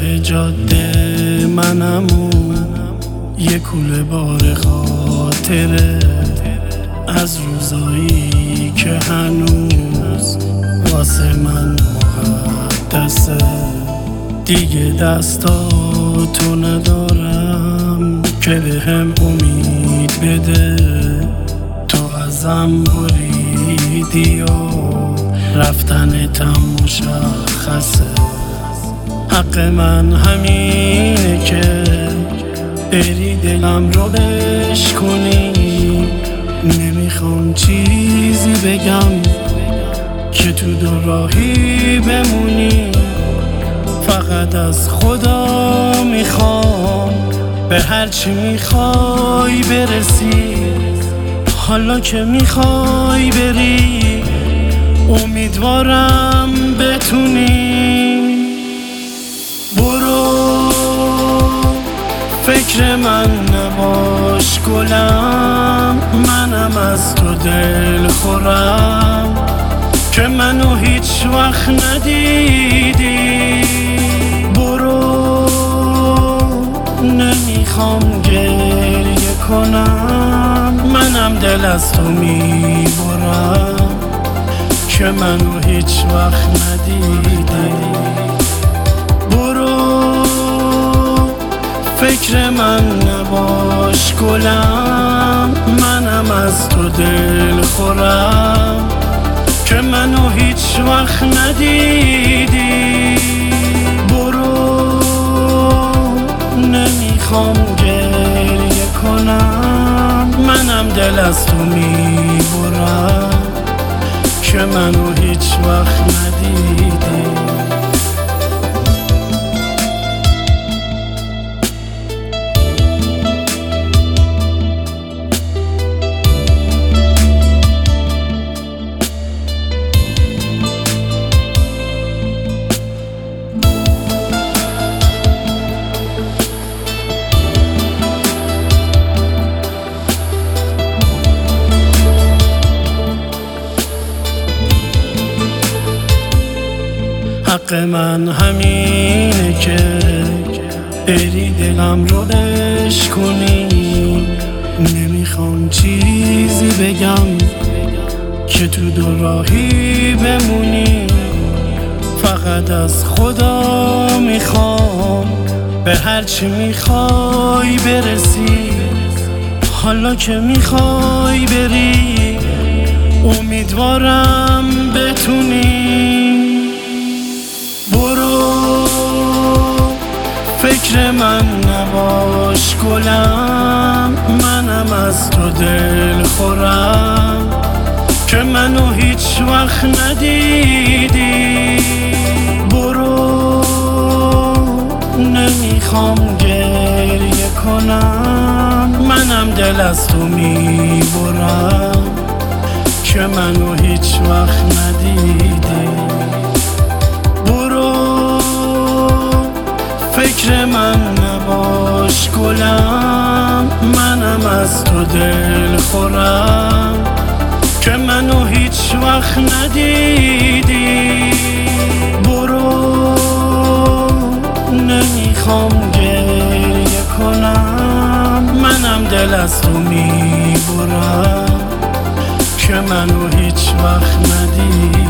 جاده منم و یه کوله بار خاطره از روزایی که هنوز واسه من مقدسه. دیگه دستاتو ندارم که بهم امید بده. تو ازم بریدی و رفتنتم مشخصه. حق من همینه که بری دلم رو بشکنی. نمیخوام چیزی بگم که تو دو راهی بمونی. فقط از خدا میخوام به هرچی میخوای برسی. حالا که میخوای بری امیدوارم بتونی. برو فکر من نباش گلم، منم از تو دل خورم که منو هیچ وقت ندیدی. برو نمیخوام گریه کنم، منم دل از تو میبرم که منو هیچ وقت ندیدی. برو فکر من نباش گلم، منم از تو دل خورم که منو هیچ وقت ندیدی. برو نمیخوام گریه کنم، منم دل از تو میبرم که منو هیچ وقت ندیدی. حق من همینه که بری دلم رو بشکنی. نمیخوام چیزی بگم که تو دو راهی بمونی. فقط از خدا میخوام به هرچی میخوای برسی. حالا که میخوای بری امیدوارم بتونی. فکر من نباش گلم، منم از تو دل خورم که منو هیچ وقت ندیدی. برو نمیخوام گریه کنم، منم دل از تو میبرم که منو هیچ وقت ندیدی. فکر من نباش گلم، منم از تو دل خورم که منو هیچ وقت ندیدی. برو نمیخوام گریه کنم، منم دل از تو میبرم که منو هیچ وقت ندیدی.